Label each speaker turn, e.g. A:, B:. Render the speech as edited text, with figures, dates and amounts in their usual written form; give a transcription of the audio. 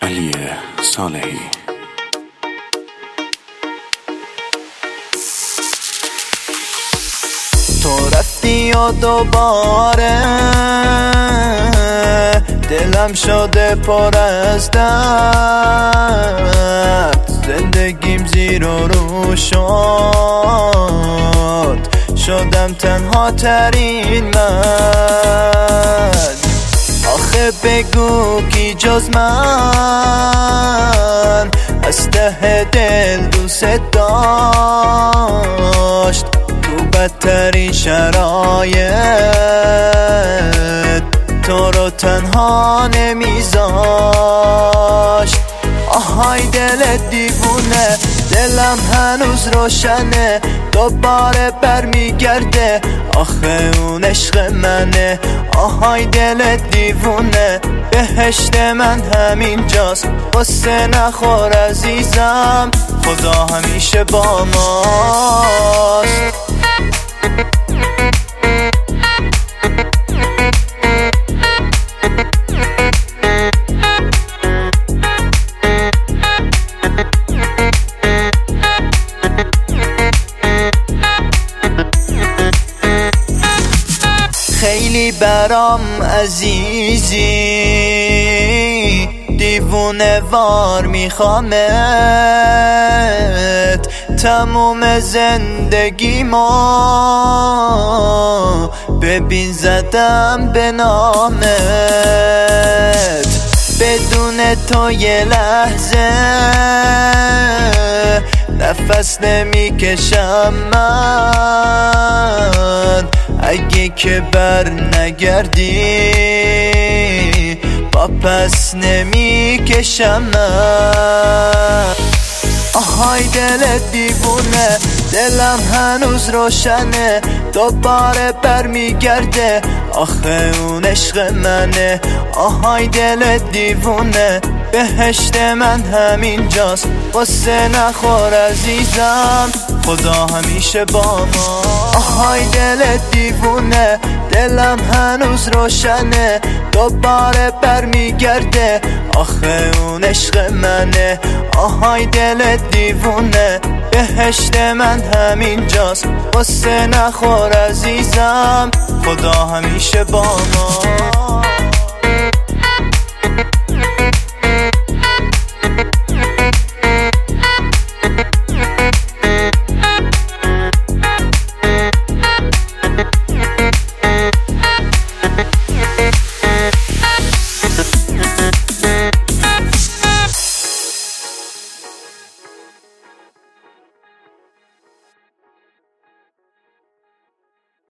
A: علی صالحی.
B: تو رفتی و دوباره دلم شده پر از درد، زندگیم زیر و رو شدم تنها ترین مرد. آخه بگو کی جز من از ته دل دوست داشت، تو بدترین شرایط تو رو تنها نمیذاشت. آهای دل دیوونه، دلم هنوز روشنه، دوباره برمیگرده، آخه اون عشق منه. آهای دل دیوونه، بهشت من همین جاست، قصه نخور عزیزم، خدا همیشه با ماست. خیلی برام عزیزی، دیوونه وار میخوامت، تموم زندگی ما ببین زدم به نامت. بدون تو یه لحظه نفس نمیکشم من، اگه که بر نگردی با پس نمیکشم من. آهای دل دیوونه، دلم هنوز روشنه، دوباره برمیگرده، آخه اون عشق منه. آهای دل دیوونه، بهشت من همین جاست، قصه نخور عزیزم، خدا همیشه با ما. آهای دل دیوونه، دلم هنوز روشنه، دوباره برمیگرده، آخه اون عشق منه. آهای دل دیوونه، بهشت من همین جاست، قصه نخور عزیزم، خدا همیشه با ما.